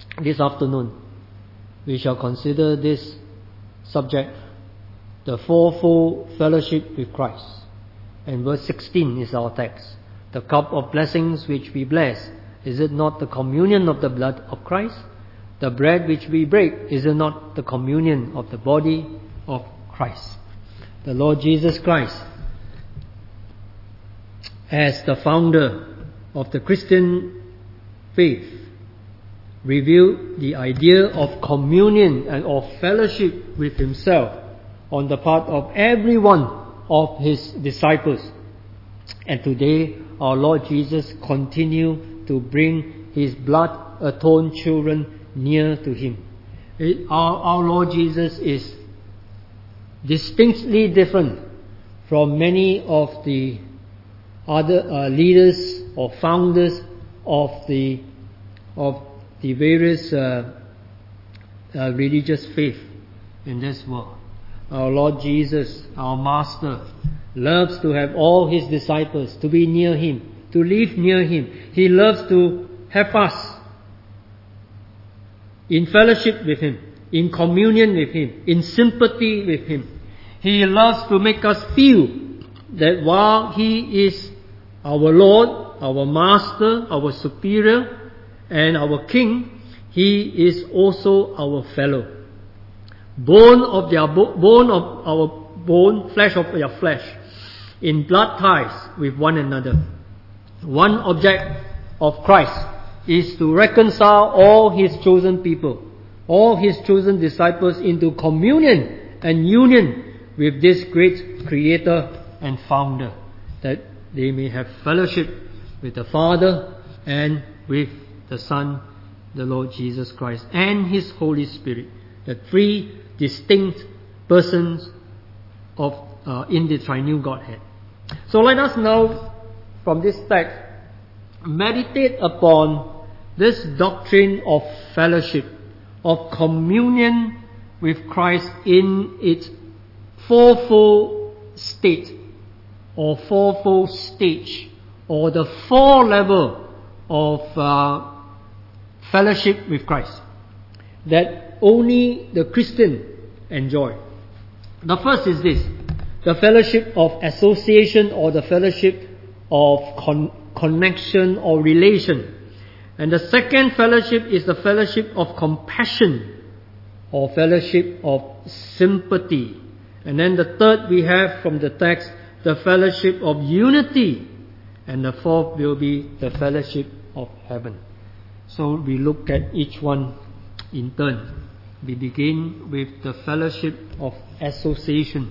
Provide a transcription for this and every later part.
This afternoon, we shall consider this subject, the fourfold fellowship with Christ. And verse 16 is our text. The cup of blessings which we bless, is it not the communion of the blood of Christ? The bread which we break, is it not the communion of the body of Christ? The Lord Jesus Christ, as the founder of the Christian faith, revealed the idea of communion and of fellowship with Himself on the part of every one of His disciples. And today, our Lord Jesus continues to bring His blood-atoned children near to Him. Our Lord Jesus is distinctly different from many of the other leaders or founders of the various religious faith in this world. Our Lord Jesus, our Master, loves to have all His disciples to be near Him, to live near Him. He loves to have us in fellowship with Him, in communion with Him, in sympathy with Him. He loves to make us feel that while He is our Lord, our Master, our Superior, and our King, He is also our fellow. Bone of our bone, flesh of their flesh, in blood ties with one another. One object of Christ is to reconcile all His chosen people, all His chosen disciples into communion and union with this great Creator and Founder, that they may have fellowship with the Father and with the Son, the Lord Jesus Christ, and His Holy Spirit, the three distinct persons of in the Triune Godhead. So let us now, from this text, meditate upon this doctrine of fellowship, of communion with Christ in its fourfold state, or fourfold stage, or the four level of fellowship with Christ that only the Christian enjoy. The first is this, the fellowship of association, or the fellowship of connection or relation. And the second fellowship is the fellowship of compassion, or fellowship of sympathy. And then the third we have from the text, the fellowship of unity. And the fourth will be the fellowship of heaven. So we look at each one in turn. We begin with the fellowship of association.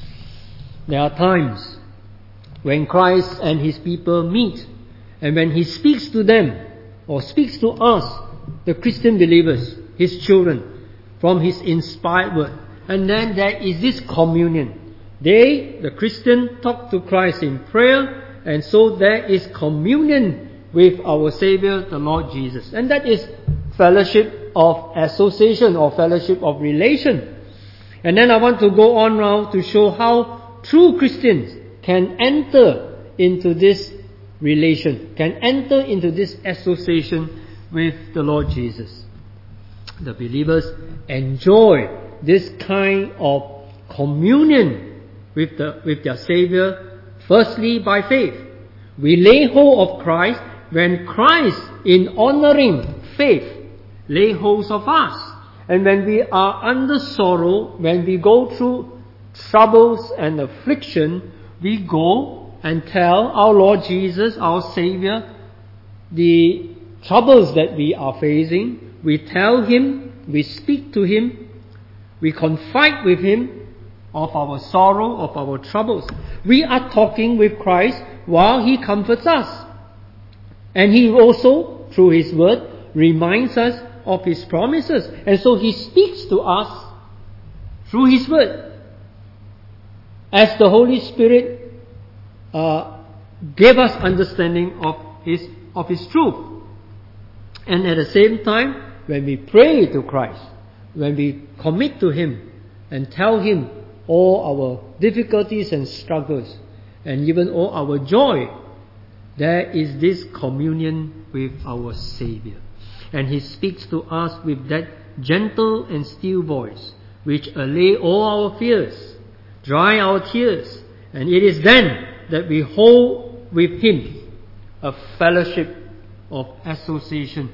There are times when Christ and His people meet, and when He speaks to them, or speaks to us, the Christian believers, His children, from His inspired word. And then there is this communion. They, the Christian, talk to Christ in prayer, and so there is communion with our Savior, the Lord Jesus. And that is fellowship of association, or fellowship of relation. And then I want to go on now to show how true Christians can enter into this relation, can enter into this association with the Lord Jesus. The believers enjoy this kind of communion with their Savior, firstly by faith. We lay hold of Christ when Christ, in honoring faith, lay hold of us. And when we are under sorrow, when we go through troubles and affliction, we go and tell our Lord Jesus, our Savior, the troubles that we are facing. We tell Him, we speak to Him, we confide with Him of our sorrow, of our troubles. We are talking with Christ while He comforts us. And He also, through His word, reminds us of His promises. And so He speaks to us through His word, as the Holy Spirit gave us understanding of His truth. And at the same time, when we pray to Christ, when we commit to Him and tell Him all our difficulties and struggles, and even all our joy, there is this communion with our Savior. And He speaks to us with that gentle and still voice, which allay all our fears, dry our tears, and it is then that we hold with Him a fellowship of association,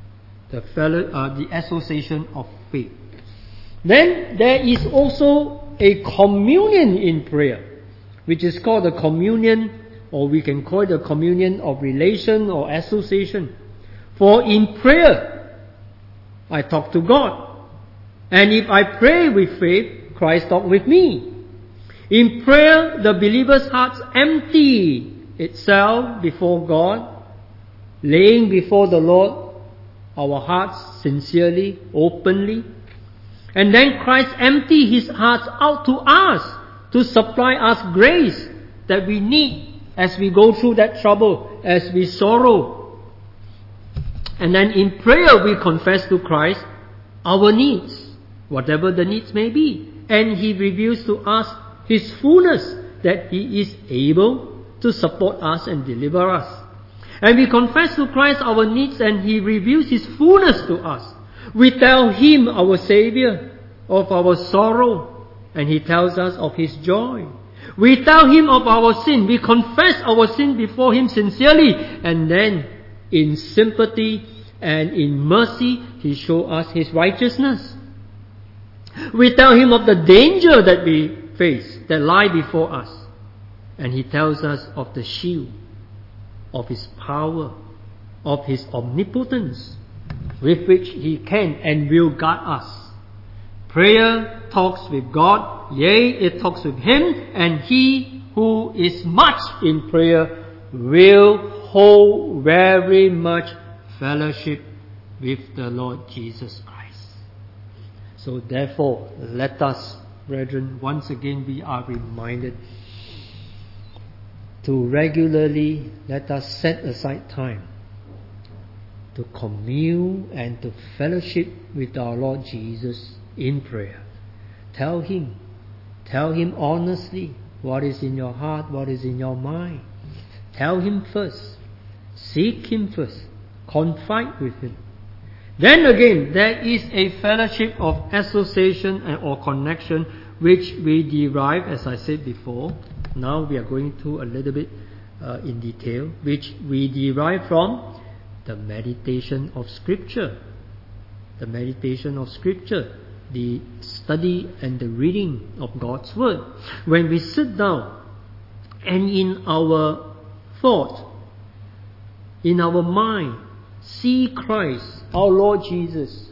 the association of faith. Then there is also a communion in prayer, which is called the communion, or we can call it the communion of relation or association. For in prayer, I talk to God. And if I pray with faith, Christ talks with me. In prayer, the believer's heart empty itself before God, laying before the Lord our hearts sincerely, openly. And then Christ empty His heart out to us to supply us grace that we need as we go through that trouble, as we sorrow. And then in prayer we confess to Christ our needs, whatever the needs may be. And He reveals to us His fullness, that He is able to support us and deliver us. And we confess to Christ our needs, and He reveals His fullness to us. We tell Him, our Savior, of our sorrow, and He tells us of His joy. We tell Him of our sin. We confess our sin before Him sincerely, and then in sympathy and in mercy, He shows us His righteousness. We tell Him of the danger that we face, that lie before us, and He tells us of the shield, of His power, of His omnipotence, with which He can and will guard us. Prayer talks with God, yea, it talks with Him, and he who is much in prayer will hold very much fellowship with the Lord Jesus Christ. So therefore, let us, brethren, once again we are reminded to regularly let us set aside time to commune and to fellowship with our Lord Jesus in prayer. Tell Him honestly what is in your heart, what is in your mind. Tell Him first. Seek Him first. Confide with Him. Then again, there is a fellowship of association or connection which we derive, as I said before. Now we are going to a little bit in detail, which we derive from the meditation of Scripture. The meditation of Scripture, the study and the reading of God's Word. When we sit down and in our thought, in our mind, see Christ, our Lord Jesus,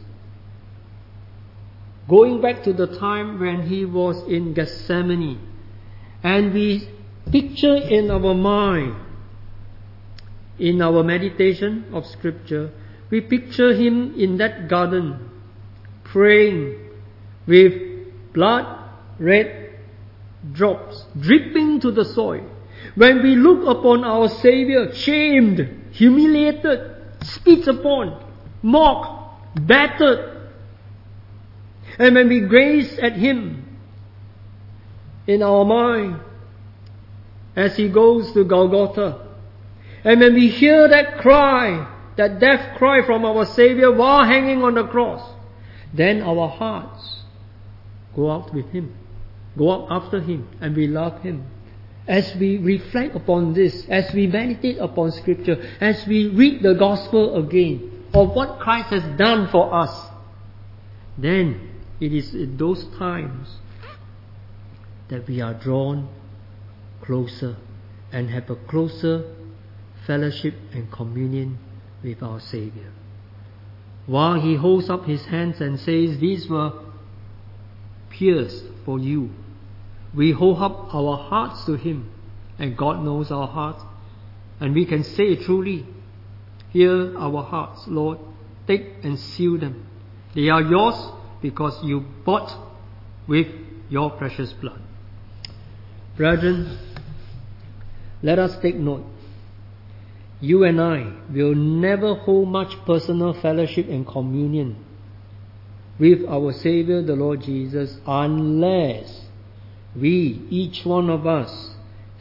going back to the time when He was in Gethsemane, and we picture in our mind, in our meditation of Scripture, we picture Him in that garden, praying with blood-red drops dripping to the soil. When we look upon our Savior, shamed, humiliated, spit upon, mocked, battered, and when we gaze at Him in our mind as He goes to Golgotha, and when we hear that cry, that death cry from our Savior while hanging on the cross, then our hearts go out with Him, go out after Him, and we love Him. As we reflect upon this, as we meditate upon Scripture, as we read the Gospel again of what Christ has done for us, then it is in those times that we are drawn closer and have a closer fellowship and communion with our Savior. While He holds up His hands and says, "These were pierced for you," we hold up our hearts to Him, and God knows our hearts, and we can say truly, "Here our hearts, Lord, take and seal them. They are yours because you bought with your precious blood." Brethren, let us take note. You and I will never hold much personal fellowship and communion with our Savior, the Lord Jesus, unless we, each one of us,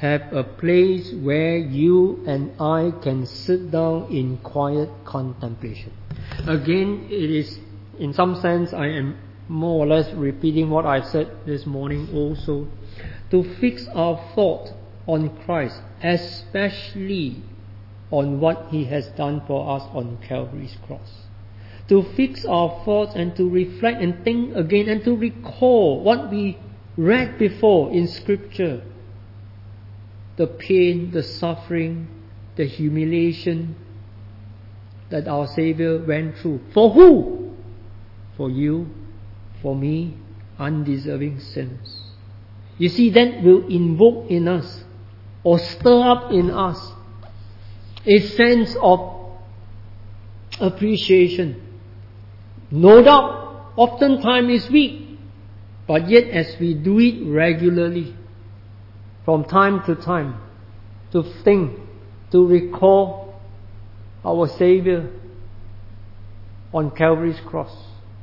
have a place where you and I can sit down in quiet contemplation. Again, it is, in some sense, I am more or less repeating what I said this morning also, to fix our thought on Christ, especially on what He has done for us on Calvary's cross. To fix our thoughts and to reflect and think again and to recall what we read before in Scripture. The pain, the suffering, the humiliation that our Savior went through. For who? For you, for me, undeserving sinners. You see, that will invoke in us or stir up in us a sense of appreciation. No doubt, oftentimes is weak, but yet as we do it regularly, from time to time, to think, to recall our Savior on Calvary's cross.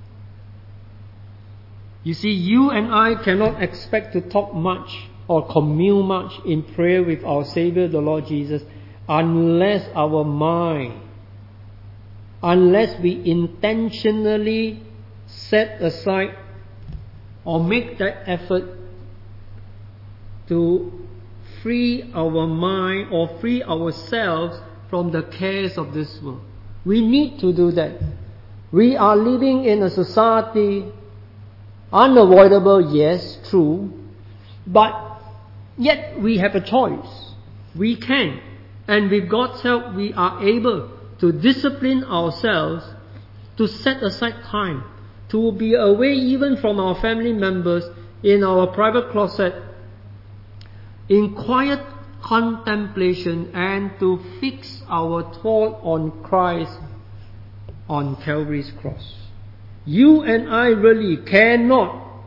You see, you and I cannot expect to talk much or commune much in prayer with our Savior, the Lord Jesus, unless our mind, unless we intentionally set aside or make that effort to free our mind or free ourselves from the cares of this world. We need to do that. We are living in a society, unavoidable, yes, true, but yet we have a choice. We can, and with God's help, we are able to discipline ourselves to set aside time, to be away even from our family members in our private closet, in quiet contemplation, and to fix our thought on Christ on Calvary's cross. You and I really cannot,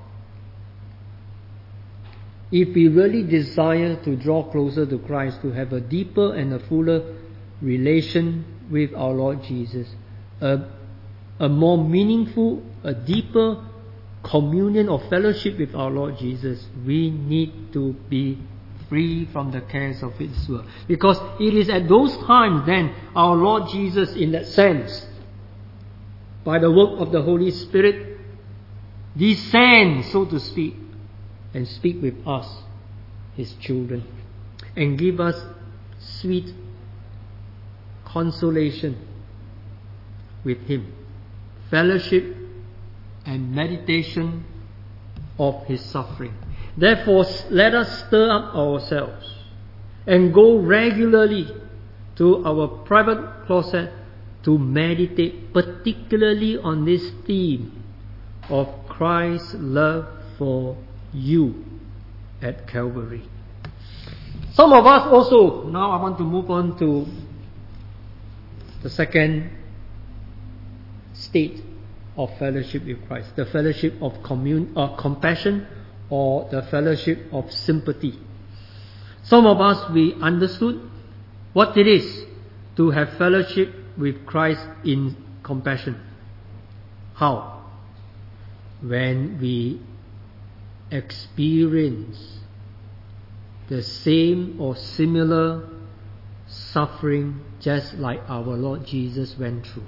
if we really desire to draw closer to Christ, to have a deeper and a fuller relation with our Lord Jesus, a more meaningful, a deeper communion or fellowship with our Lord Jesus, we need to be free from the cares of this world. Because it is at those times then our Lord Jesus, in that sense, by the work of the Holy Spirit, descends, so to speak, and speak with us, His children, and give us sweet consolation with Him, fellowship and meditation of His suffering. Therefore, let us stir up ourselves and go regularly to our private closet to meditate particularly on this theme of Christ's love for you at Calvary. Some of us also, now I want to move on to the second state of fellowship with Christ, the fellowship of compassion, or the fellowship of sympathy. Some of us, we understood what it is to have fellowship with Christ in compassion. How? When we experience the same or similar suffering just like our Lord Jesus went through.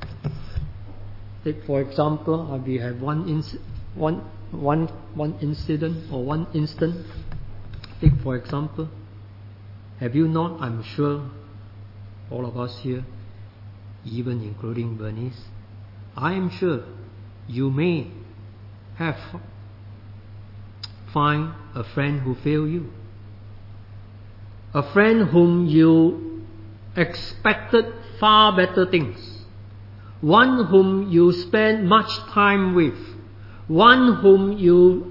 Take for example, we have one incident or one instant. Take for example, have you not, I'm sure all of us here, even including Bernice, I am sure you may have find a friend who failed you, a friend whom you expected far better things, one whom you spend much time with, one whom you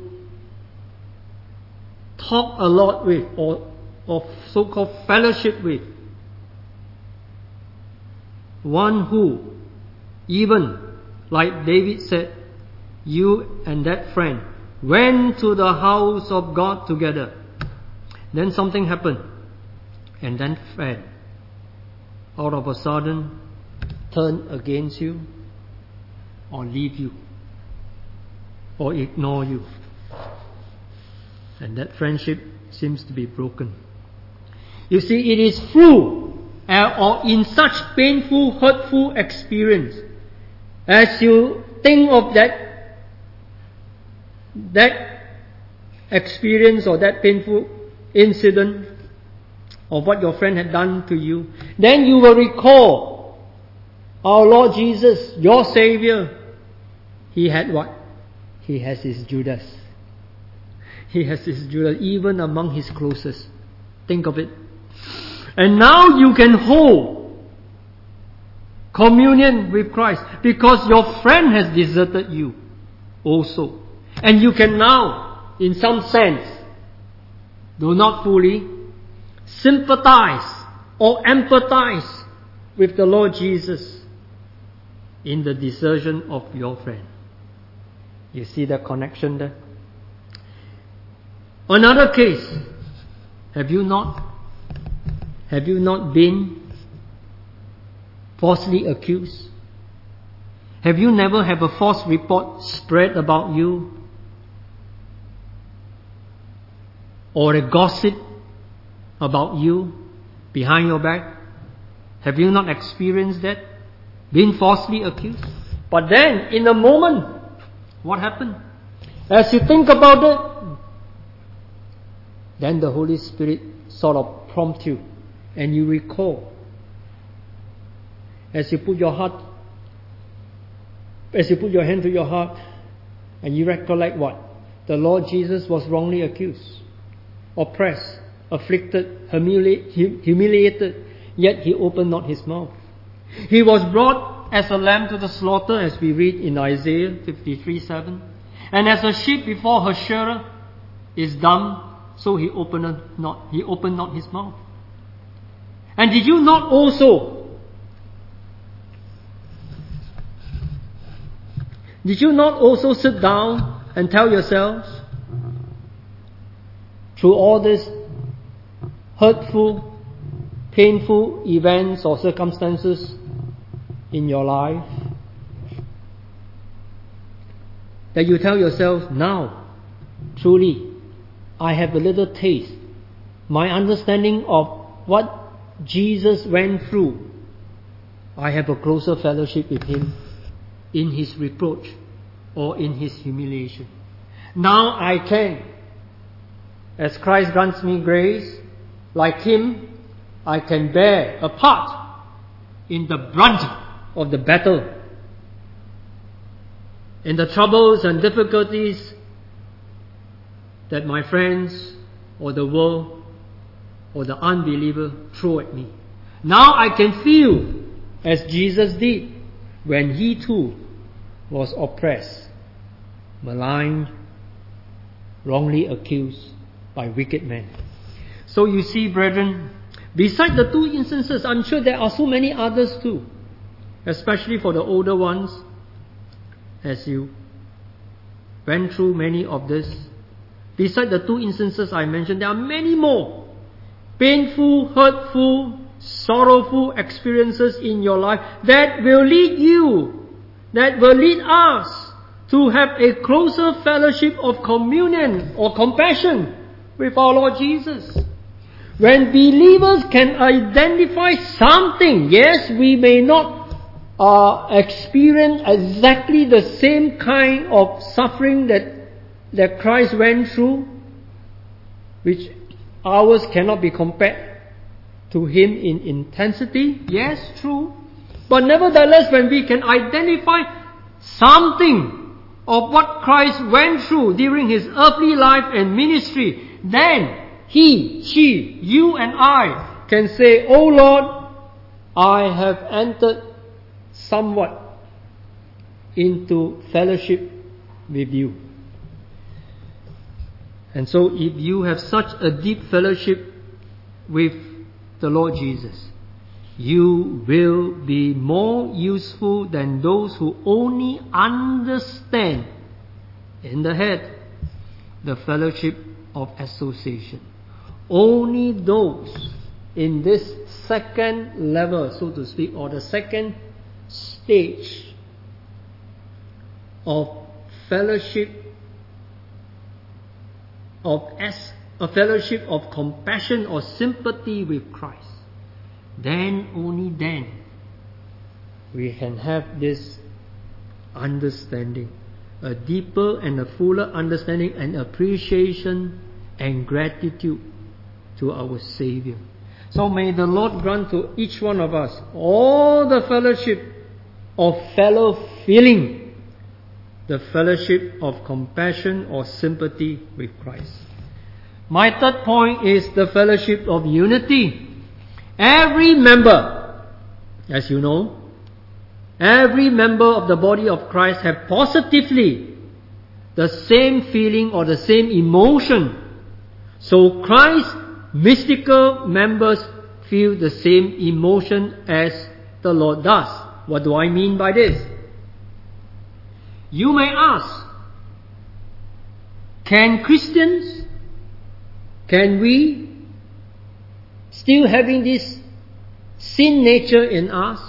talk a lot with, or so-called fellowship with, one who, even like David said, you and that friend went to the house of God together. Then something happened, and then friend all of a sudden turn against you, or leave you, or ignore you, and that friendship seems to be broken. You see, it is through or in such painful, hurtful experience, as you think of that experience or that painful incident of what your friend had done to you, then you will recall our Lord Jesus, your Savior. He had what? He has his Judas. He has his Judas, even among his closest. Think of it. And now you can hold communion with Christ because your friend has deserted you also. And you can now, in some sense, though not fully, sympathize or empathize with the Lord Jesus in the desertion of your friend. You see the connection there? Another case, have you not been falsely accused? Have you never had a false report spread about you? Or a gossip about you behind your back? Have you not experienced that? Been falsely accused? But then, in a moment, what happened? As you think about it, then the Holy Spirit sort of prompts you and you recall. As you put your hand to your heart and you recollect what? The Lord Jesus was wrongly accused, oppressed, afflicted, humiliated, yet he opened not his mouth. He was brought as a lamb to the slaughter, as we read in Isaiah 53:7. And as a sheep before her shearer is dumb, so he opened not his mouth. And did you not also sit down and tell yourselves, through all these hurtful, painful events or circumstances in your life, that you tell yourself, now, truly, I have a little taste. My understanding of what Jesus went through, I have a closer fellowship with him in his reproach or in his humiliation. Now I can, as Christ grants me grace, like him, I can bear a part in the brunt of the battle, in the troubles and difficulties that my friends or the world or the unbeliever throw at me. Now I can feel as Jesus did when he too was oppressed, maligned, wrongly accused by wicked men. So you see, brethren, beside the two instances, I'm sure there are so many others too, especially for the older ones, as you went through many of this. Beside the two instances I mentioned, there are many more painful, hurtful, sorrowful experiences in your life that will lead us to have a closer fellowship of communion or compassion with our Lord Jesus. When believers can identify something, yes, we may not experience exactly the same kind of suffering that Christ went through, which ours cannot be compared to him in intensity. Yes, true. But nevertheless, when we can identify something of what Christ went through during his earthly life and ministry, then he, she, you and I can say, "Oh Lord, I have entered somewhat into fellowship with you." And so if you have such a deep fellowship with the Lord Jesus, you will be more useful than those who only understand in the head the fellowship of association. Only those in this second level, so to speak, or the second stage of fellowship, of a fellowship of compassion or sympathy with Christ, then, only then, we can have this understanding, a deeper and a fuller understanding and appreciation and gratitude to our Savior. So may the Lord grant to each one of us all the fellowship of fellow feeling, the fellowship of compassion or sympathy with Christ. My third point is the fellowship of unity. Every member, as you know, every member of the body of Christ have positively the same feeling or the same emotion. So Christ's mystical members feel the same emotion as the Lord does. What do I mean by this? You may ask, can we still having this sin nature in us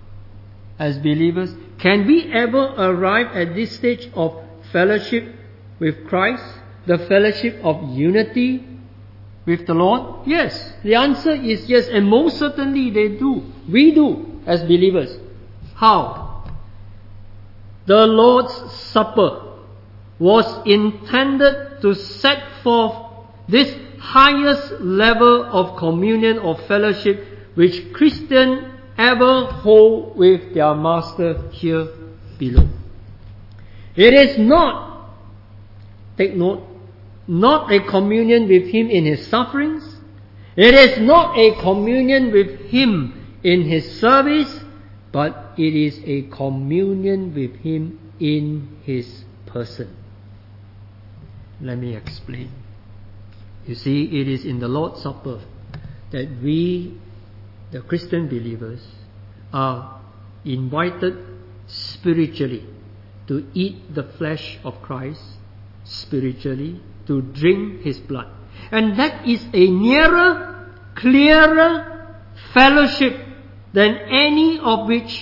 as believers, can we ever arrive at this stage of fellowship with Christ, the fellowship of unity with the Lord? Yes. The answer is yes, and most certainly they do. We do as believers. How? The Lord's Supper was intended to set forth this highest level of communion or fellowship which Christians ever hold with their Master here below. It is not, take note, not a communion with Him in His sufferings. It is not a communion with Him in His service, but it is a communion with Him in His person. Let me explain. You see, it is in the Lord's Supper that we, the Christian believers, are invited spiritually to eat the flesh of Christ, spiritually to drink His blood. And that is a nearer, clearer fellowship than any of which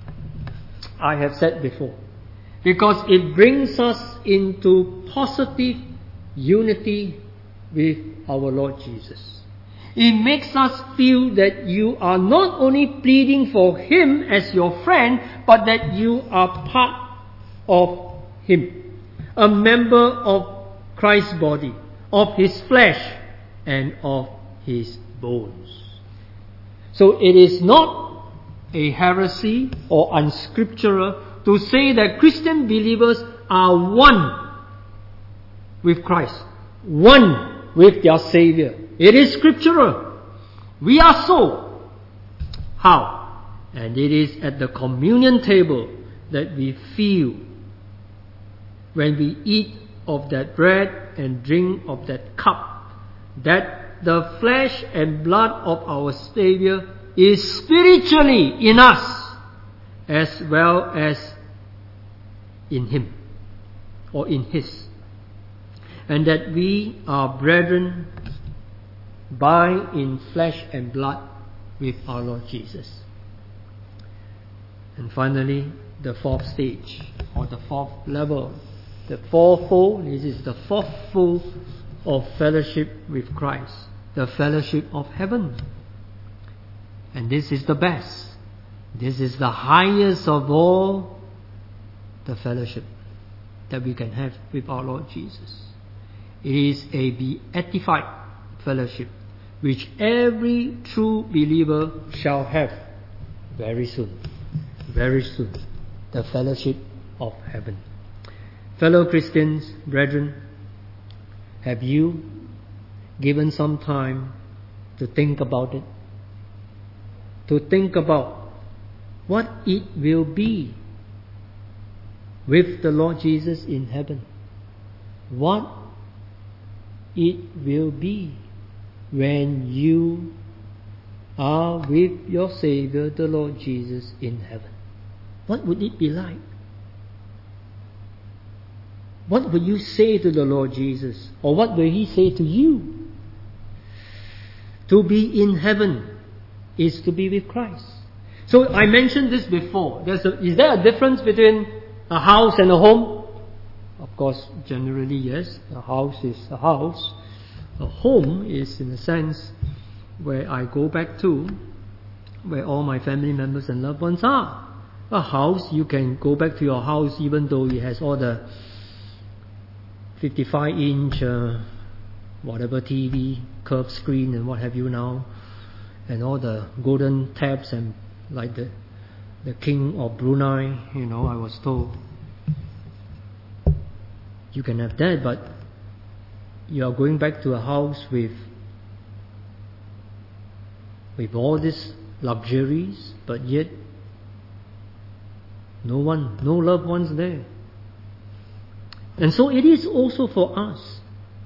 I have said before. Because it brings us into positive unity with our Lord Jesus. It makes us feel that you are not only pleading for Him as your friend, but that you are part of Him, a member of Christ's body, of His flesh, and of His bones. So it is not a heresy or unscriptural to say that Christian believers are one with Christ, one with their Savior. It is scriptural. We are so. How? And it is at the communion table that we feel when we eat of that bread and drink of that cup, that the flesh and blood of our Savior is spiritually in us as well as in Him or in His, and that we are brethren by in flesh and blood with our Lord Jesus. And finally, the fourth stage or the fourth level, the fourfold. This is the fourfold of fellowship with Christ, the fellowship of heaven. And this is the best. This is the highest of all the fellowship that we can have with our Lord Jesus. It is a beatified fellowship which every true believer shall have very soon. Very soon. The fellowship of heaven. Fellow Christians, brethren, have you given some time to think about it? To think about what it will be with the Lord Jesus in heaven. What it will be when you are with your Savior, the Lord Jesus, in heaven. What would it be like? What will you say to the Lord Jesus? Or what will He say to you? To be in heaven is to be with Christ. So I mentioned this before. Is there a difference between a house and a home? Of course, generally yes. A house is a house. A home is, in a sense, where I go back to, where all my family members and loved ones are. A house, you can go back to your house even though it has all the 55-inch whatever TV, curved screen and what have you now, and all the golden taps and like the king of Brunei, I was told. You can have that, but you are going back to a house with all these luxuries, but yet no loved ones there. And so it is also for us.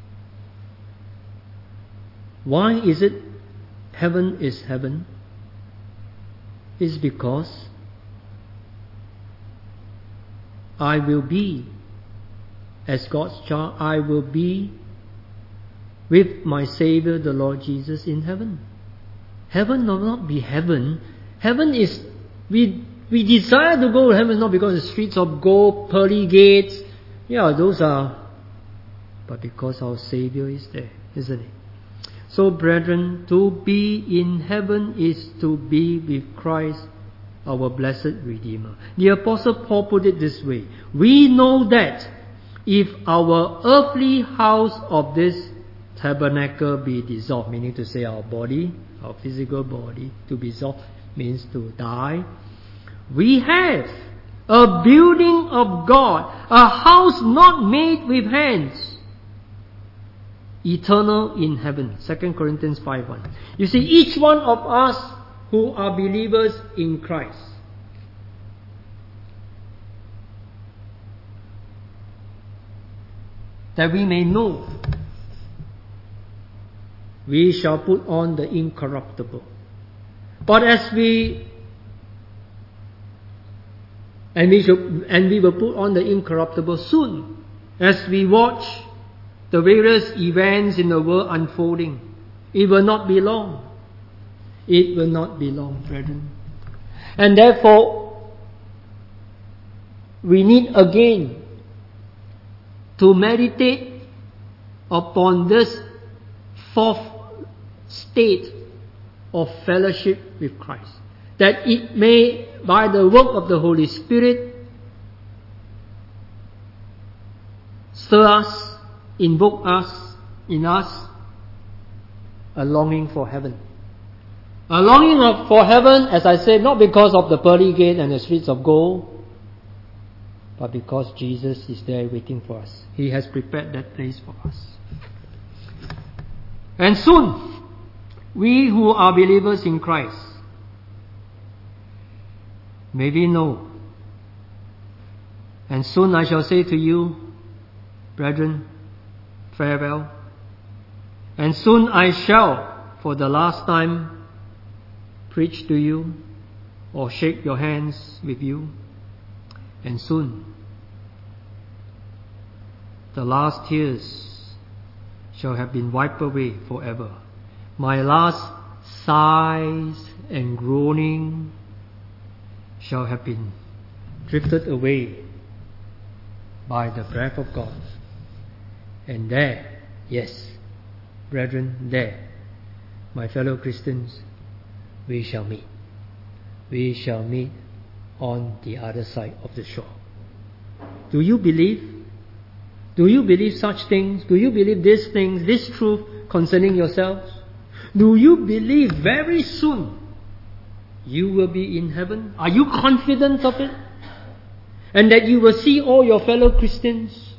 Why is it heaven is heaven? It's because I will be, as God's child, I will be with my Savior, the Lord Jesus, in heaven. Heaven will not be heaven. Heaven is, we desire to go to heaven not because the streets of gold, pearly gates, those are, but because our Savior is there, isn't it? So brethren, to be in heaven is to be with Christ, our blessed Redeemer. The Apostle Paul put it this way: we know that if our earthly house of this tabernacle be dissolved, meaning to say our body, our physical body, to be dissolved means to die, we have a building of God, a house not made with hands, eternal in heaven. 2 Corinthians 5:1. You see, each one of us who are believers in Christ, that we may know, we shall put on the incorruptible. But we will put on the incorruptible soon, as we watch the various events in the world unfolding. It will not be long. It will not be long, brethren. And therefore, we need again to meditate upon this fourth state of fellowship with Christ, that it may, by the work of the Holy Spirit, stir us, invoke us, in us, a longing for heaven. A longing for heaven, as I said, not because of the pearly gate and the streets of gold, but because Jesus is there waiting for us. He has prepared that place for us. And soon, we who are believers in Christ, may we know. And soon I shall say to you, brethren, farewell. And soon I shall, for the last time, preach to you or shake your hands with you. And soon, the last tears shall have been wiped away forever. My last sighs and groaning shall have been drifted away by the breath of God. And there, yes, brethren, there, my fellow Christians, we shall meet. We shall meet on the other side of the shore. Do you believe? Do you believe such things? Do you believe these things, this truth concerning yourselves? Do you believe very soon you will be in heaven? Are you confident of it? And that you will see all your fellow Christians?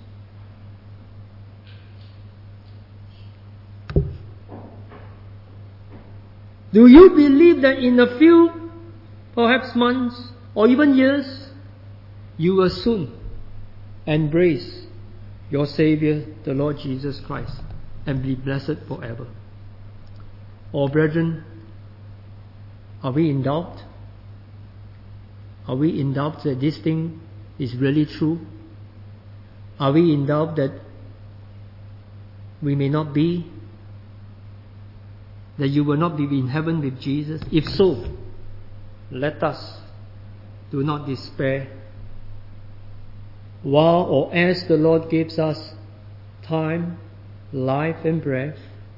Do you believe that in a few, perhaps months, or even years, you will soon embrace your Savior, the Lord Jesus Christ, and be blessed forever? Or brethren, are we in doubt? Are we in doubt that this thing is really true? Are we in doubt that we may not be, that you will not be in heaven with Jesus? If so, let us do not despair. While or as the Lord gives us time, life and breath,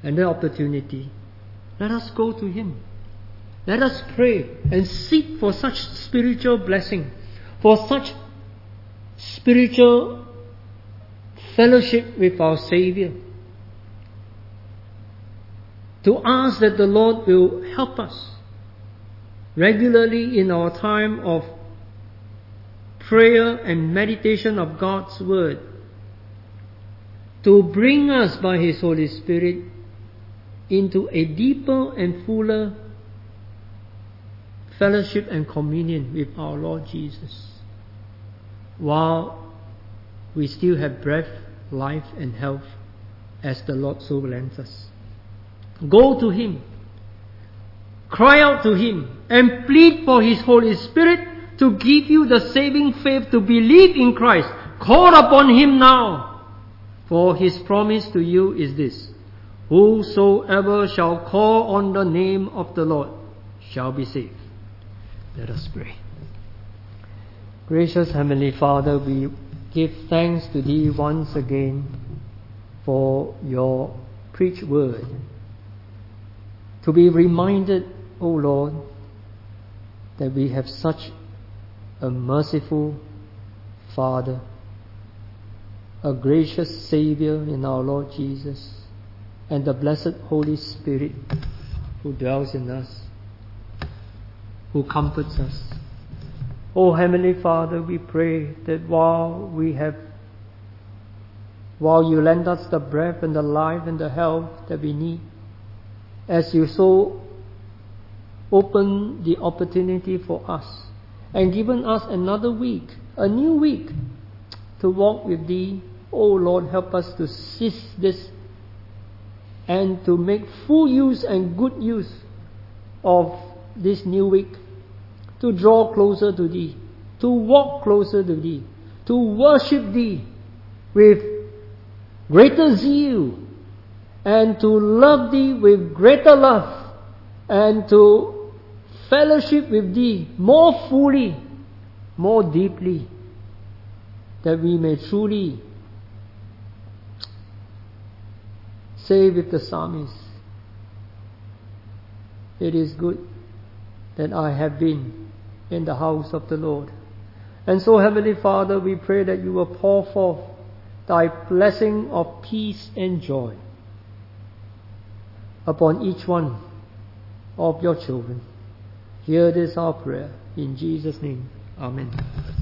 and the opportunity, let us go to Him. Let us pray and seek for such spiritual blessing, for such spiritual fellowship with our Savior. To ask that the Lord will help us regularly in our time of prayer and meditation of God's Word, to bring us by His Holy Spirit into a deeper and fuller fellowship and communion with our Lord Jesus, while we still have breath, life and health, as the Lord so lends us. Go to Him, cry out to Him, and plead for His Holy Spirit to give you the saving faith to believe in Christ. Call upon Him now, for His promise to you is this: whosoever shall call on the name of the Lord shall be saved. Let us pray. Gracious Heavenly Father, we give thanks to Thee once again for Your preached word. To be reminded, O Lord, that we have such a merciful Father, a gracious Saviour in our Lord Jesus, and the blessed Holy Spirit who dwells in us, who comforts us. O Heavenly Father, we pray that while You lend us the breath and the life and the health that we need, as You so open the opportunity for us and given us another week, a new week, to walk with Thee, O Lord, help us to seize this and to make full use and good use of this new week, to draw closer to Thee, to walk closer to Thee, to worship Thee with greater zeal, and to love Thee with greater love, and to fellowship with Thee more fully, more deeply, that we may truly say with the psalmist, it is good that I have been in the house of the Lord. And so, Heavenly Father, we pray that You will pour forth Thy blessing of peace and joy upon each one of Your children. Hear this our prayer. In Jesus' name, Amen.